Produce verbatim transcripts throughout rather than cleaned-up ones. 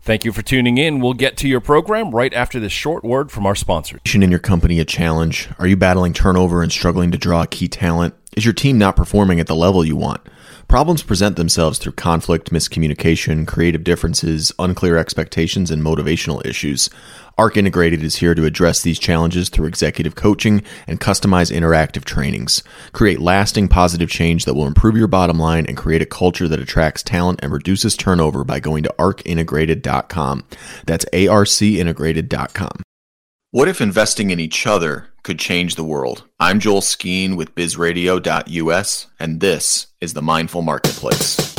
Thank you for tuning in. We'll get to your program right after this short word from our sponsors. In your company a challenge? Are you battling turnover and struggling to draw key talent? Is your team not performing at the level you want? Problems present themselves through conflict, miscommunication, creative differences, unclear expectations, and motivational issues. Arc Integrated is here to address these challenges through executive coaching and customized interactive trainings. Create lasting positive change that will improve your bottom line and create a culture that attracts talent and reduces turnover by going to arc integrated dot com. That's A R C integrated dot com. What if investing in each other could change the world? I'm Joel Skeen with biz radio dot U S, and this is the Mindful Marketplace.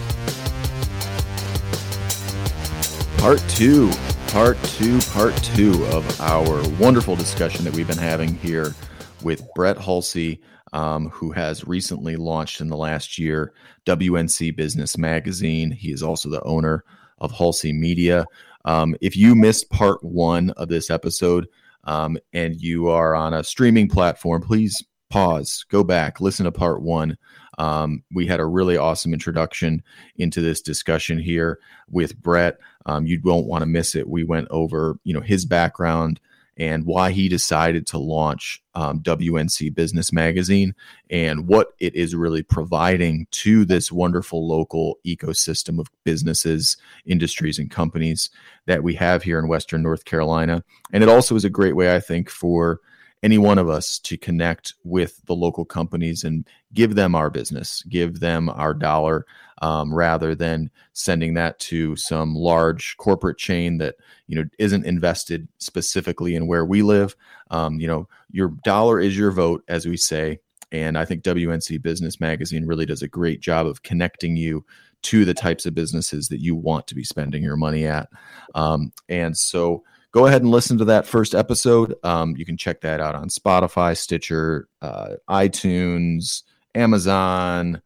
Part two, part two, part two of our wonderful discussion that we've been having here with Brett Hulsey, um, who has recently launched in the last year W N C Business Magazine. He is also the owner of Hulsey Media. Um, if you missed part one of this episode um, and you are on a streaming platform, please pause, go back, listen to part one. Um, we had a really awesome introduction into this discussion here with Brett. Um, you won't want to miss it. We went over, you know, his background and why he decided to launch um, W N C Business Magazine and what it is really providing to this wonderful local ecosystem of businesses, industries, and companies that we have here in Western North Carolina. And it also is a great way, I think, for any one of us to connect with the local companies and give them our business, give them our dollar, um, rather than sending that to some large corporate chain that, you know, isn't invested specifically in where we live. Um, you know, your dollar is your vote, as we say. And I think W N C Business Magazine really does a great job of connecting you to the types of businesses that you want to be spending your money at. Um, and so go ahead and listen to that first episode. Um, you can check that out on Spotify, Stitcher, uh, iTunes, Amazon,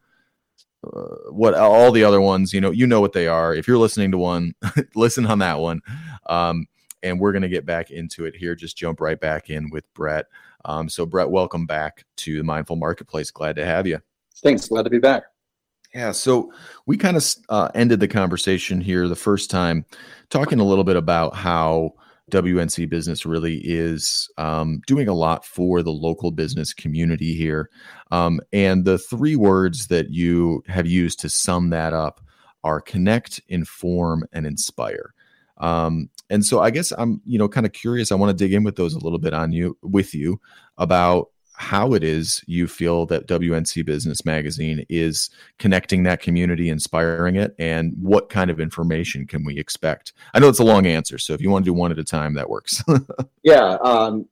uh, what all the other ones. You know, you know what they are. If you're listening to one, listen on that one. Um, and we're going to get back into it here. Just jump right back in with Brett. Um, so, Brett, welcome back to the Mindful Marketplace. Glad to have you. Thanks. Glad to be back. Yeah, so we kind of uh, ended the conversation here the first time talking a little bit about how W N C Business really is um, doing a lot for the local business community here. Um, and the three words that you have used to sum that up are connect, inform, and inspire. Um, and so I guess I'm, you know, kind of curious. I want to dig in with those a little bit on you, with you about how it is you feel that W N C Business Magazine is connecting that community, inspiring it, and what kind of information can we expect? I know it's a long answer, so if you want to do one at a time, that works. yeah. Um,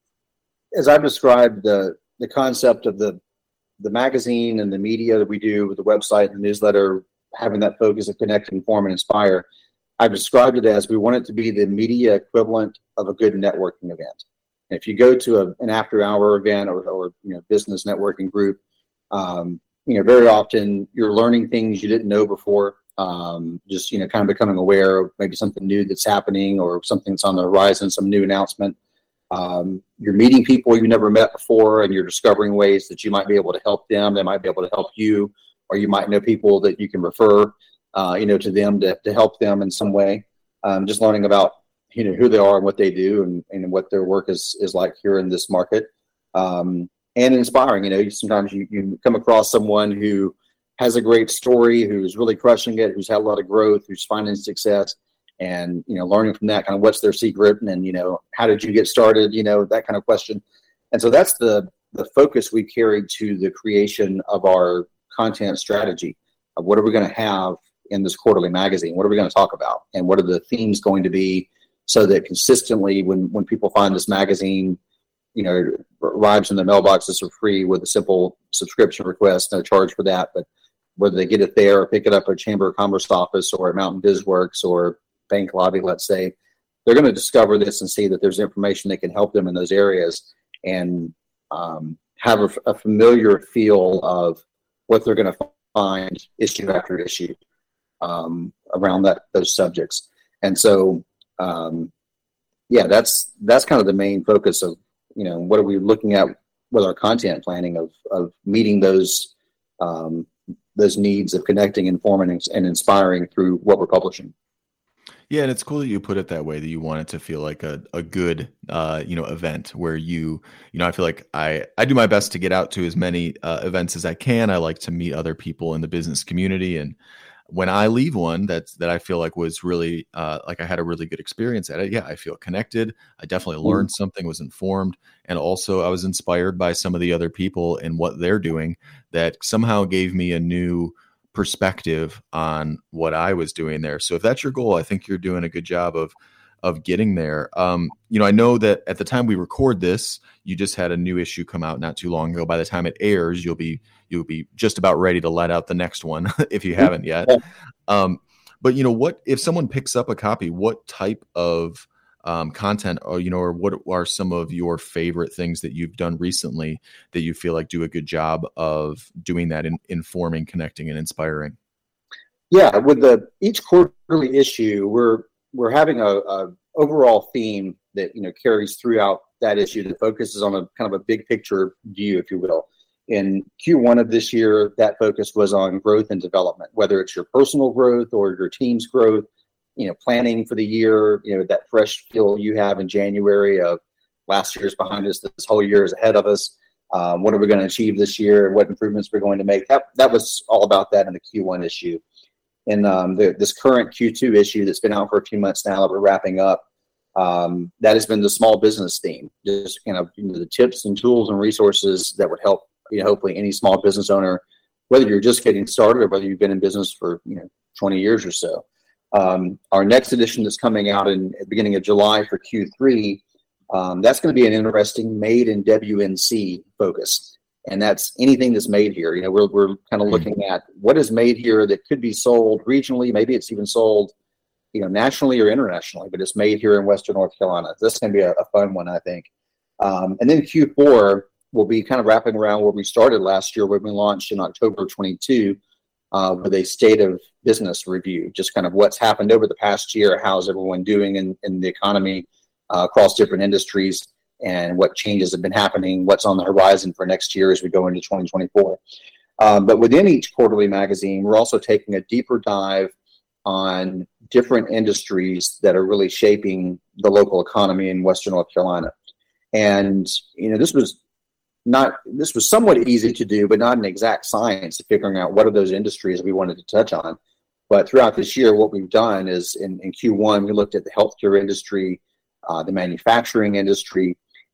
as I've described the the concept of the the magazine and the media that we do with the website and the newsletter, having that focus of connect, inform, and inspire, I've described it as we want it to be the media equivalent of a good networking event. If you go to a, an after-hour event or, or you know business networking group, um, you know very often you're learning things you didn't know before. Um, just you know, kind of becoming aware of maybe something new that's happening or something that's on the horizon, some new announcement. Um, you're meeting people you never met before, and you're discovering ways that you might be able to help them. They might be able to help you, or you might know people that you can refer, uh, you know, to them to to help them in some way. Um, just learning about you know, who they are and what they do and, and what their work is, is like here in this market. Um, and inspiring, you know, sometimes you, you come across someone who has a great story, who's really crushing it, who's had a lot of growth, who's finding success, and, you know, learning from that kind of what's their secret and, you know, how did you get started, you know, that kind of question. And so that's the, the focus we carried to the creation of our content strategy of what are we going to have in this quarterly magazine? What are we going to talk about? And what are the themes going to be? So that consistently, when, when people find this magazine, you know, it arrives in the mailboxes for free with a simple subscription request, no charge for that. But whether they get it there or pick it up at a Chamber of Commerce office or at Mountain BizWorks or bank lobby, let's say, they're going to discover this and see that there's information that can help them in those areas and um, have a, a familiar feel of what they're going to find issue after issue um, around that those subjects. And so, Um, yeah, that's that's kind of the main focus of, you know, what are we looking at with our content planning of of meeting those um, those needs of connecting, informing, and inspiring through what we're publishing. Yeah, and it's cool that you put it that way, that you want it to feel like a, a good, uh, you know, event where you, you know, I feel like I, I do my best to get out to as many uh, events as I can. I like to meet other people in the business community. And when I leave one that's, that I feel like was really, uh, like I had a really good experience at it, yeah, I feel connected. I definitely learned something, was informed. And also I was inspired by some of the other people and what they're doing that somehow gave me a new perspective on what I was doing there. So if that's your goal, I think you're doing a good job of of getting there. Um, you know, I know that at the time we record this, you just had a new issue come out not too long ago. By the time it airs, you'll be you'll be just about ready to let out the next one if you haven't yet. Um, but you know, what if someone picks up a copy? What type of um, content, or you know, or what are some of your favorite things that you've done recently that you feel like do a good job of doing that in informing, connecting, and inspiring? Yeah, with the each quarterly issue, we're we're having a, a overall theme that you know carries throughout that issue that focuses on a kind of a big picture view, if you will. In Q one of this year, that focus was on growth and development, whether it's your personal growth or your team's growth. You know, planning for the year, you know, that fresh feel you have in January of last year's behind us, this whole year is ahead of us. Um, what are we going to achieve this year and what improvements we're going to make? That that was all about that in the Q one issue. In um, the, this current Q two issue that's been out for a few months now that we're wrapping up, um, that has been the small business theme. Just kind of you know, the tips and tools and resources that would help, you know, hopefully any small business owner, whether you're just getting started or whether you've been in business for you know twenty years or so. Um, our next edition that's coming out in at the beginning of July for Q three, um, that's going to be an interesting made in W N C focus. And that's anything that's made here. You know, we're, we're kind of looking at what is made here that could be sold regionally. Maybe it's even sold, you know, nationally or internationally, but it's made here in Western North Carolina. This can be a, a fun one, I think. Um, and then Q four will be kind of wrapping around where we started last year, where we launched in October twenty-two. Uh, with a state of business review, just kind of what's happened over the past year, how's everyone doing in, in the economy uh, across different industries, and what changes have been happening, what's on the horizon for next year as we go into twenty twenty-four. Um, but within each quarterly magazine, we're also taking a deeper dive on different industries that are really shaping the local economy in Western North Carolina. And, you know, this was Not this was somewhat easy to do, but not an exact science of figuring out what are those industries we wanted to touch on. But throughout this year, what we've done is in, in Q one, we looked at the healthcare industry, uh, the manufacturing industry,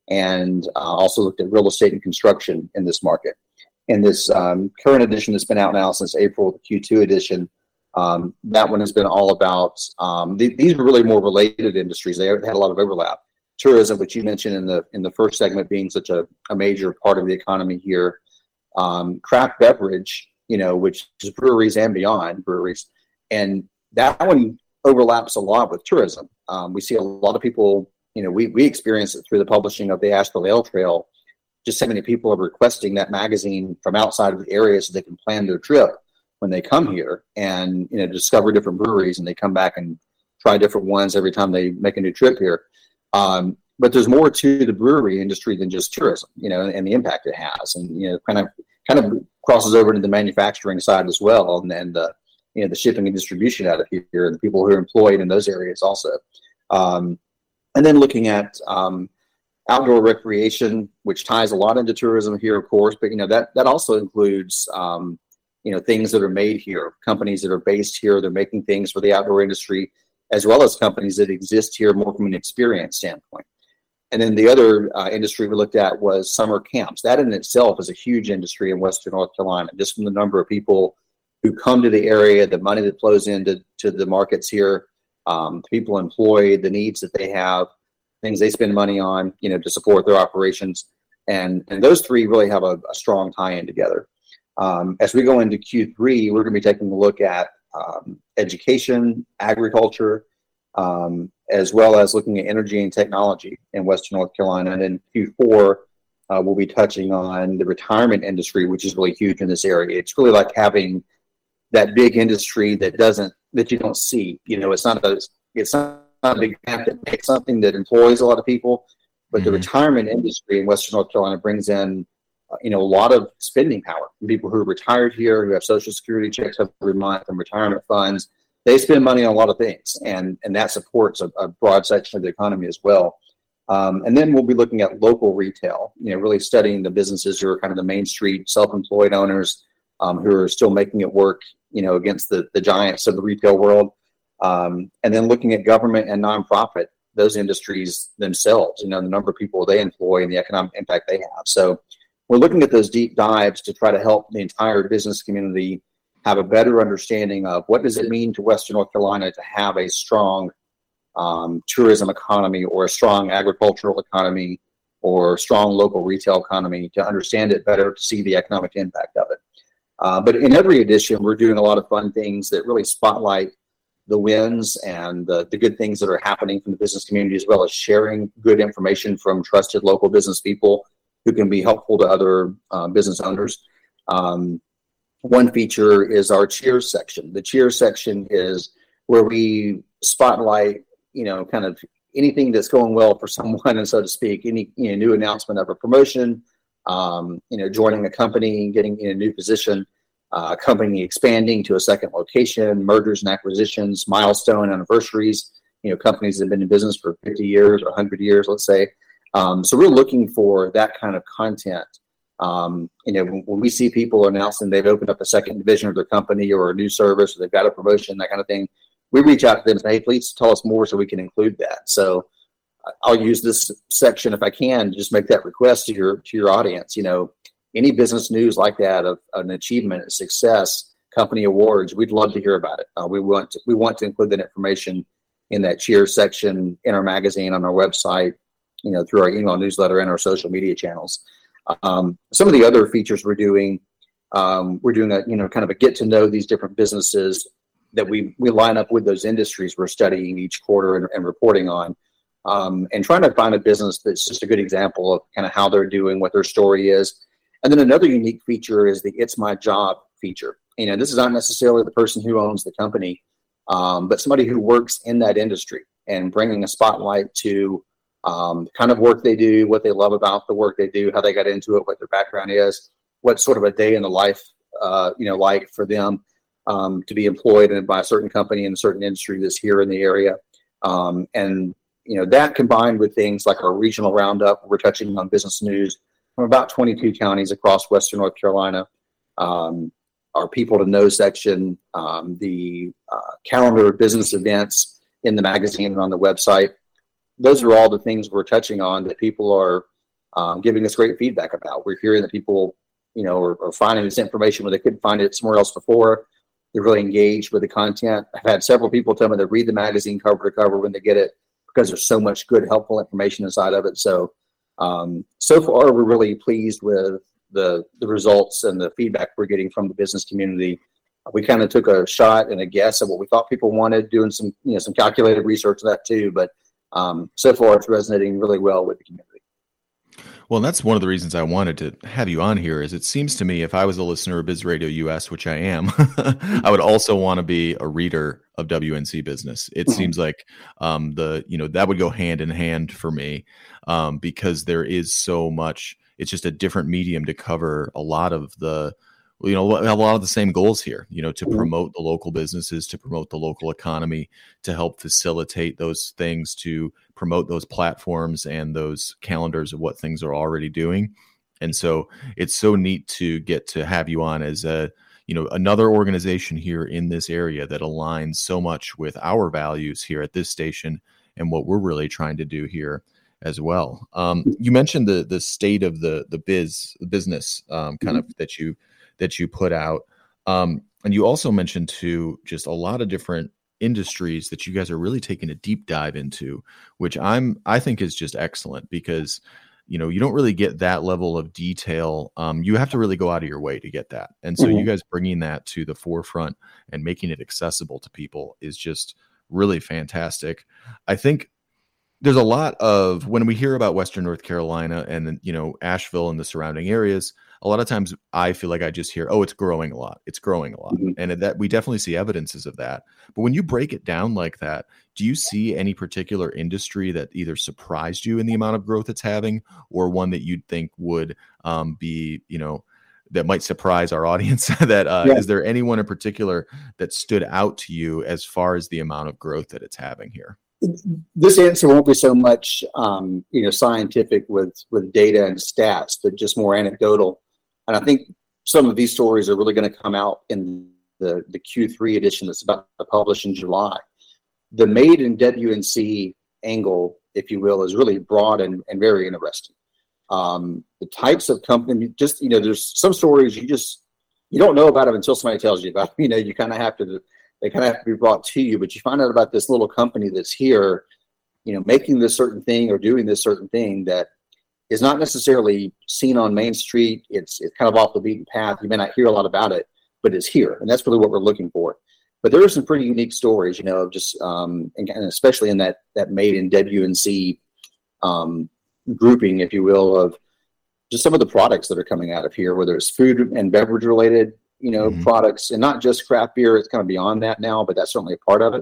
and uh, also looked at real estate and construction in this market. In this um, current edition that's been out now since April, the Q two edition, um, that one has been all about, um, th- these are really more related industries. They had a lot of overlap. Tourism, which you mentioned in the in the first segment, being such a, a major part of the economy here. Um, craft beverage, you know, which is breweries and beyond breweries, and that one overlaps a lot with tourism. Um, we see a lot of people, you know, we we experience it through the publishing of the Asheville Ale Trail. Just so many people are requesting that magazine from outside of the area so they can plan their trip when they come here and you know discover different breweries, and they come back and try different ones every time they make a new trip here. Um, but there's more to the brewery industry than just tourism, you know, and, and the impact it has, and you know, kind of kind of crosses over into the manufacturing side as well, and then the you know the shipping and distribution out of here, and the people who are employed in those areas also. Um, and then looking at um, outdoor recreation, which ties a lot into tourism here, of course, but you know that that also includes um, you know things that are made here, companies that are based here, they're making things for the outdoor industry, as well as companies that exist here more from an experience standpoint. And then the other uh, industry we looked at was summer camps. That in itself is a huge industry in Western North Carolina, just from the number of people who come to the area, the money that flows into to the markets here, um, people employed, the needs that they have, things they spend money on, you know, to support their operations. And, and those three really have a, a strong tie-in together. Um, as we go into Q three, we're going to be taking a look at Um, education, agriculture, um, as well as looking at energy and technology in Western North Carolina. And in Q four, uh, we'll be touching on the retirement industry, which is really huge in this area. It's really like having that big industry that doesn't, that you don't see. You know, it's not a, it's not a big plant that makes something that employs a lot of people, but mm-hmm. the retirement industry in Western North Carolina brings in, uh, you know, a lot of spending power from people who are retired here, who have Social Security checks every month and retirement funds. they spend money on a lot of things, and and that supports a, a broad section of the economy as well. Um, and then we'll be looking at local retail, you know, really studying the businesses who are kind of the Main Street self-employed owners um, who are still making it work, you know, against the, the giants of the retail world. Um, and then looking at government and nonprofit, those industries themselves, you know, the number of people they employ and the economic impact they have. So we're looking at those deep dives to try to help the entire business community have a better understanding of what does it mean to Western North Carolina to have a strong Um, tourism economy or a strong agricultural economy or strong local retail economy, to understand it better, to see the economic impact of it. Uh, but in every edition, we're doing a lot of fun things that really spotlight the wins and the, the good things that are happening from the business community, as well as sharing good information from trusted local business people who can be helpful to other uh, business owners. Um, one feature is our Cheers section. The Cheers section is where we spotlight, you know, kind of anything that's going well for someone, and so to speak, any you know, new announcement of a promotion, um, you know, joining a company, getting in a new position, uh, a company expanding to a second location, mergers and acquisitions, milestone anniversaries, you know, companies that have been in business for fifty years or one hundred years, let's say. Um, so we're looking for that kind of content. Um, you know, when, when we see people announcing they've opened up a second division of their company or a new service, or they've got a promotion, that kind of thing, we reach out to them and say, hey, please tell us more so we can include that. So I'll use this section, if I can, to just make that request to your to your audience. You know, any business news like that of an achievement, a success, company awards, we'd love to hear about it. Uh, we want to, we want to include that information in that Cheers section, in our magazine, on our website, you know, through our email newsletter and our social media channels. Um, some of the other features we're doing, um, we're doing a, you know, kind of a get to know these different businesses that we, we line up with those industries we're studying each quarter and, and reporting on, um, and trying to find a business that's just a good example of kind of how they're doing, what their story is. And then another unique feature is the It's My Job feature. You know, this is not necessarily the person who owns the company, um, but somebody who works in that industry, and bringing a spotlight to um, the kind of work they do, what they love about the work they do, how they got into it, what their background is, what sort of a day in the life, uh, you know, like for them. Um, to be employed in, by a certain company in a certain industry that's here in the area. Um, and, you know, that combined with things like our regional roundup, we're touching on business news from about twenty-two counties across Western North Carolina, um, our People to Know section, um, the uh, calendar of business events in the magazine and on the website. Those are all the things we're touching on that people are um, giving us great feedback about. We're hearing that people, you know, are, are finding this information where they couldn't find it somewhere else before. They're really engaged with the content. I've had several people tell me they read the magazine cover to cover when they get it, because there's so much good, helpful information inside of it. So, um, so far, we're really pleased with the the results and the feedback we're getting from the business community. We kind of took a shot and a guess at what we thought people wanted, doing some, you know, some calculated research of that too. But um, so far, it's resonating really well with the community. Well, that's one of the reasons I wanted to have you on here. Is it seems to me, if I was a listener of Biz Radio U S, which I am, I would also want to be a reader of W N C Business. It mm-hmm. seems like um, the you know that would go hand in hand for me, um, because there is so much. It's just a different medium to cover a lot of the, you know, a lot of the same goals here. You know, to mm-hmm. promote the local businesses, to promote the local economy, to help facilitate those things, to promote those platforms and those calendars of what things are already doing. And so it's so neat to get to have you on as a, you know, another organization here in this area that aligns so much with our values here at this station and what we're really trying to do here as well. Um, you mentioned the the state of the the biz the business um, kind mm-hmm. of that you that you put out, um, and you also mentioned too just a lot of different industries that you guys are really taking a deep dive into, which I'm I think is just excellent, because you know you don't really get that level of detail. Um, you have to really go out of your way to get that, and so mm-hmm. you guys bringing that to the forefront and making it accessible to people is just really fantastic. I think there's a lot of, when we hear about Western North Carolina and, you know, Asheville and the surrounding areas, a lot of times I feel like I just hear, oh, it's growing a lot. It's growing a lot. Mm-hmm. And that we definitely see evidences of that. But when you break it down like that, do you see any particular industry that either surprised you in the amount of growth it's having, or one that you'd think would um, be, you know, that might surprise our audience. that uh, Yeah. Is there anyone in particular that stood out to you as far as the amount of growth that it's having here? This answer won't be so much, um, you know, scientific with, with data and stats, but just more anecdotal. And I think some of these stories are really going to come out in the, the Q three edition that's about to publish in July. The made in W N C angle, if you will, is really broad and, and very interesting. Um, the types of company, just, you know, there's some stories you just, you don't know about them until somebody tells you about them. You know, you kind of have to, they kind of have to be brought to you, but you find out about this little company that's here, you know, making this certain thing or doing this certain thing that is not necessarily seen on Main Street. It's, it's kind of off the beaten path. You may not hear a lot about it, but it's here. And that's really what we're looking for. But there are some pretty unique stories, you know, of just, um, and, and especially in that, that made in W N C, um, grouping, if you will, of just some of the products that are coming out of here, whether it's food and beverage related, you know, mm-hmm. products, and not just craft beer. It's kind of beyond that now, but that's certainly a part of it.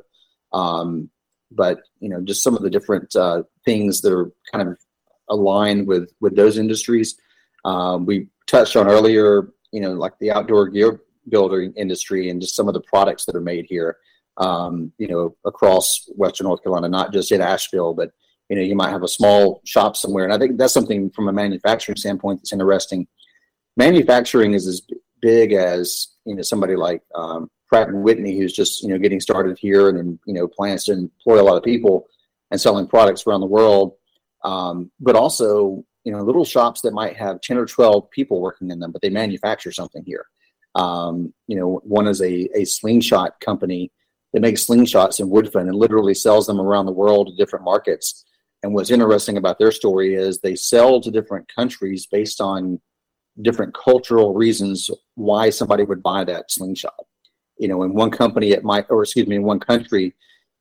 Um, but, you know, just some of the different uh, things that are kind of aligned with, with those industries. Um, we touched on earlier, you know, like the outdoor gear building industry and just some of the products that are made here, um, you know, across Western North Carolina, not just in Asheville, but, you know, you might have a small shop somewhere. And I think that's something from a manufacturing standpoint that's interesting. Manufacturing is as big as, you know, somebody like um, Pratt and Whitney, who's just, you know, getting started here and then, you know, plans to employ a lot of people and selling products around the world. Um, but also, you know, little shops that might have ten or twelve people working in them, but they manufacture something here. Um, you know, one is a, a slingshot company that makes slingshots in Woodfin and literally sells them around the world to different markets. And what's interesting about their story is they sell to different countries based on different cultural reasons why somebody would buy that slingshot. You know, in one company it might, or excuse me, in one country,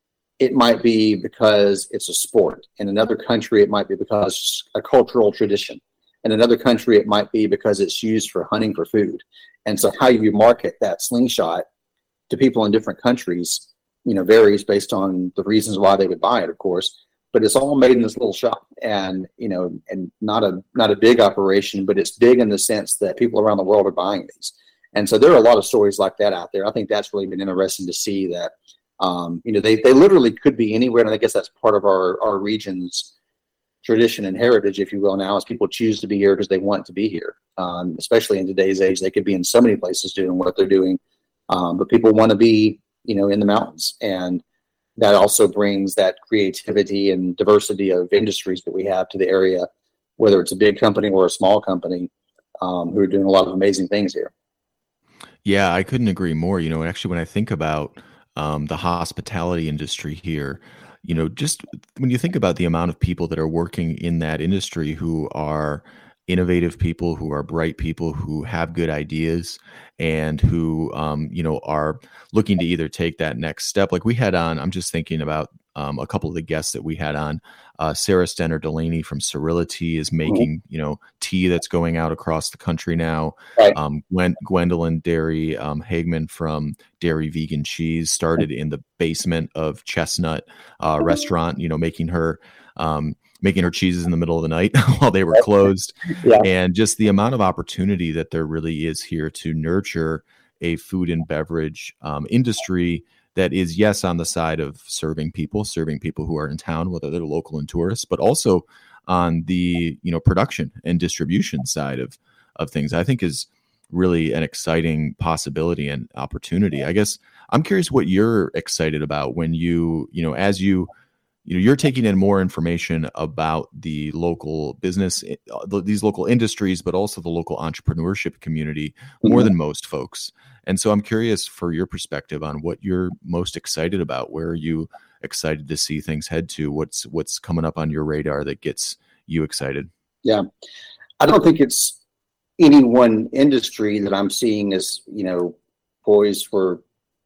it might be because it's a sport. In another country, it might be because it's a cultural tradition. In another country, it might be because it's used for hunting for food. And so how you market that slingshot to people in different countries, you know, varies based on the reasons why they would buy it, of course. But it's all made in this little shop, and, you know, and not a not a big operation, but it's big in the sense that people around the world are buying these. And so there are a lot of stories like that out there. I think that's really been interesting to see that, um, you know, they, they literally could be anywhere. And I guess that's part of our, our region's tradition and heritage, if you will, now, as people choose to be here because they want to be here. Um, especially in today's age, they could be in so many places doing what they're doing. Um, but people want to be, you know, in the mountains. And that also brings that creativity and diversity of industries that we have to the area, whether it's a big company or a small company, um, who are doing a lot of amazing things here. Yeah, I couldn't agree more. You know, actually, when I think about um, the hospitality industry here, you know, just when you think about the amount of people that are working in that industry who are innovative people, who are bright people, who have good ideas, and who, um, you know, are looking to either take that next step. Like we had on, I'm just thinking about um, a couple of the guests that we had on. Uh, Sarah Stenner Delaney from Cerility is making, you know, tea that's going out across the country now. Right. Um, Gwen, Gwendolyn Dairy um, Hagman from Dairy Vegan Cheese started in the basement of Chestnut uh, restaurant, you know, making her um, making her cheeses in the middle of the night while they were closed. Yeah. And just the amount of opportunity that there really is here to nurture a food and beverage um, industry that is, yes, on the side of serving people, serving people who are in town, whether they're local and tourists, but also on the, you know, production and distribution side of, of things, I think is really an exciting possibility and opportunity. I guess I'm curious what you're excited about when you, you know, as you, you know, you're taking in more information about the local business, these local industries, but also the local entrepreneurship community more mm-hmm. than most folks. And so I'm curious for your perspective on what you're most excited about. Where are you excited to see things head to? What's what's coming up on your radar that gets you excited? Yeah, I don't think it's any one industry that I'm seeing as, you know, poised for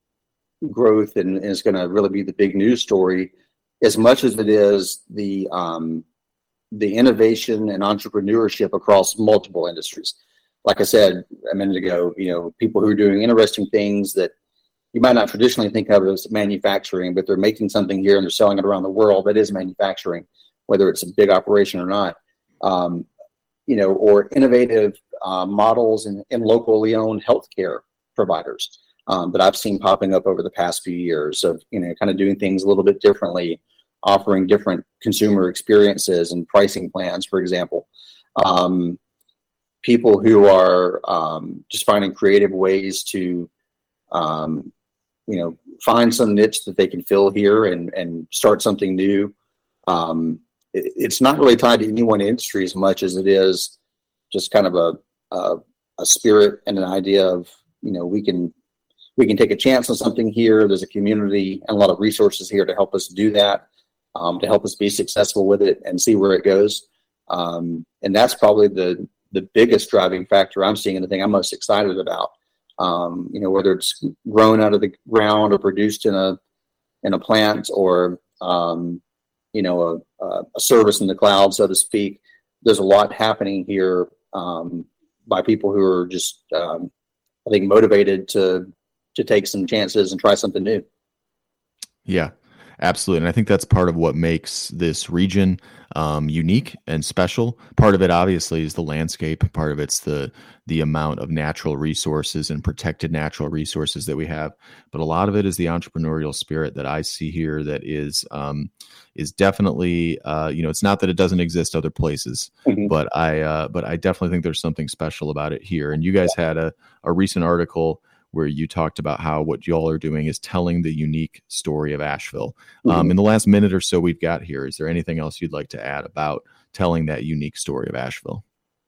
growth and, and is going to really be the big news story, as much as it is the um, the innovation and entrepreneurship across multiple industries. Like I said a minute ago, you know, people who are doing interesting things that you might not traditionally think of as manufacturing, but they're making something here and they're selling it around the world. That is manufacturing, whether it's a big operation or not. Um, you know, or innovative uh, models in, in locally owned healthcare providers um, that I've seen popping up over the past few years of, you know, kind of doing things a little bit differently, offering different consumer experiences and pricing plans, for example. Um, people who are um, just finding creative ways to, um, you know, find some niche that they can fill here and, and start something new. Um, it, it's not really tied to any one industry as much as it is just kind of a, a, a spirit and an idea of, you know, we can, we can take a chance on something here. There's a community and a lot of resources here to help us do that, um, to help us be successful with it and see where it goes. Um, and that's probably the, the biggest driving factor I'm seeing and the thing I'm most excited about. Um, you know, whether it's grown out of the ground or produced in a, in a plant or, um, you know, a, a service in the cloud, so to speak. There's a lot happening here um, by people who are just, um, I think, motivated to to take some chances and try something new. Yeah, absolutely. And I think that's part of what makes this region um, unique and special. Part of it, obviously, is the landscape. Part of it's the the amount of natural resources and protected natural resources that we have. But a lot of it is the entrepreneurial spirit that I see here that is um, is definitely, uh, you know, it's not that it doesn't exist other places, mm-hmm. but I uh, but I definitely think there's something special about it here. And you guys yeah. had a, a recent article where you talked about how what y'all are doing is telling the unique story of Asheville. Mm-hmm. Um, in the last minute or so we've got here, is there anything else you'd like to add about telling that unique story of Asheville?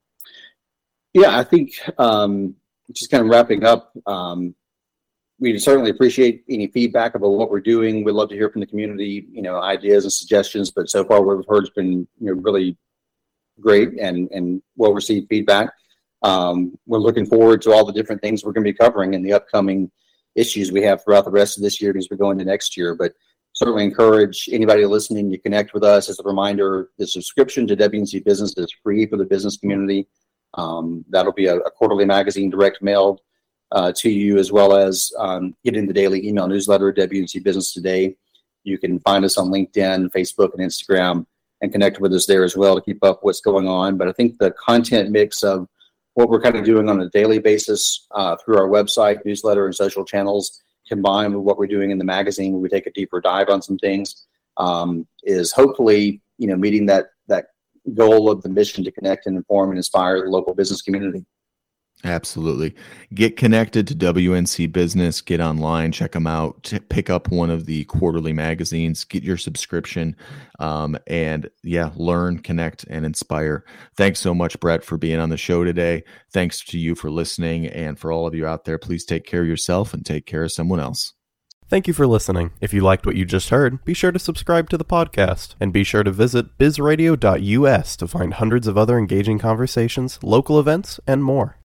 Yeah, I think um, just kind of wrapping up, um, we certainly appreciate any feedback about what we're doing. We'd love to hear from the community, you know, ideas and suggestions, but so far what we've heard has been, you know, really great and, and well-received feedback. Um, we're looking forward to all the different things we're going to be covering in the upcoming issues we have throughout the rest of this year as we go into next year. But certainly encourage anybody listening to connect with us. As a reminder, the subscription to W N C Business is free for the business community. Um, that'll be a, a quarterly magazine direct mailed uh, to you, as well as um, getting the daily email newsletter, W N C Business Today. You can find us on LinkedIn, Facebook, and Instagram, and connect with us there as well to keep up what's going on. But I think the content mix of what we're kind of doing on a daily basis uh, through our website, newsletter, and social channels, combined with what we're doing in the magazine, where we take a deeper dive on some things, um, is hopefully, you know, meeting that that goal of the mission to connect and inform and inspire the local business community. Absolutely. Get connected to W N C Business, get online, check them out, t- pick up one of the quarterly magazines, get your subscription, um, and yeah, learn, connect, and inspire. Thanks so much, Brett, for being on the show today. Thanks to you for listening, and for all of you out there, please take care of yourself and take care of someone else. Thank you for listening. If you liked what you just heard, be sure to subscribe to the podcast, and be sure to visit biz radio dot U S to find hundreds of other engaging conversations, local events, and more.